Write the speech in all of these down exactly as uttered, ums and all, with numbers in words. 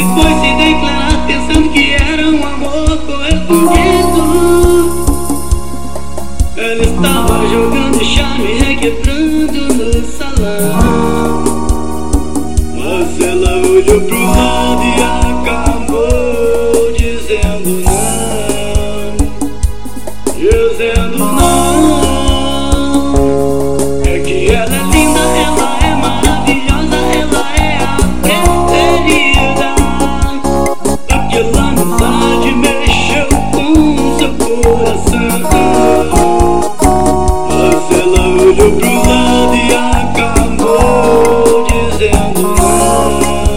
foi se declarar pensando que era um amor correspondido. Ela estava jogando charme, requebrando no salão, mas ela olhou pro lado e acabou dizendo não, dizendo não. É que ela é linda, ela é maravilhosa, ela é a preferida. Aquela amizade mexeu com seu coração, mas ela olhou pro lado e acabou dizendo não.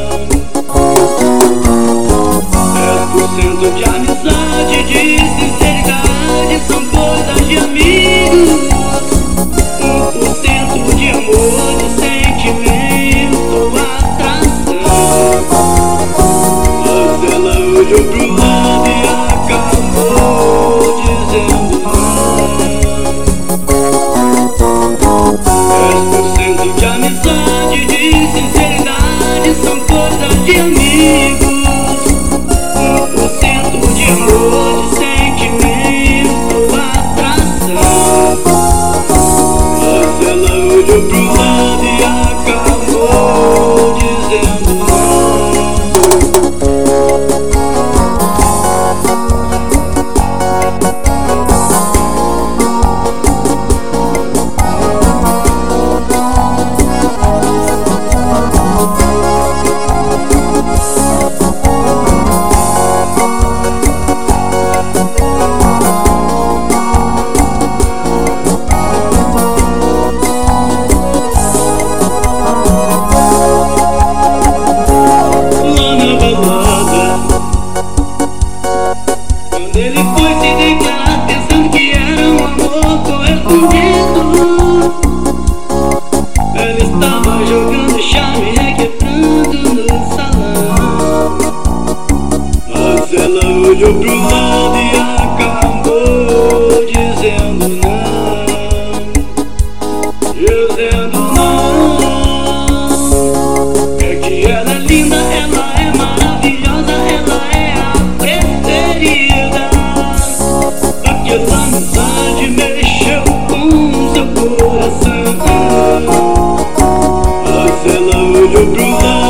dez por cento de amizade, de sinceridade são coisas de amigos. um por cento de amor, de sentimento, atração. Mas ela olhou pro lado e acabou dizendo não. dez por cento de amizade, de sinceridade são coisas de amigos. um por cento de amor, de sentimento, atração. Mas ela olhou pro lado e acabou dizendo não. Quando ele foi se declarar pensando que era um amor correspondido, ela estava jogando charme, requebrando no salão, mas ela olhou pro lado e acabou dizendo não, dizendo não. É que ela é linda, ela é maravilhosa, ela é a preferida. Aquela amizade mexeu com seu coração, mas ela olhou pro lado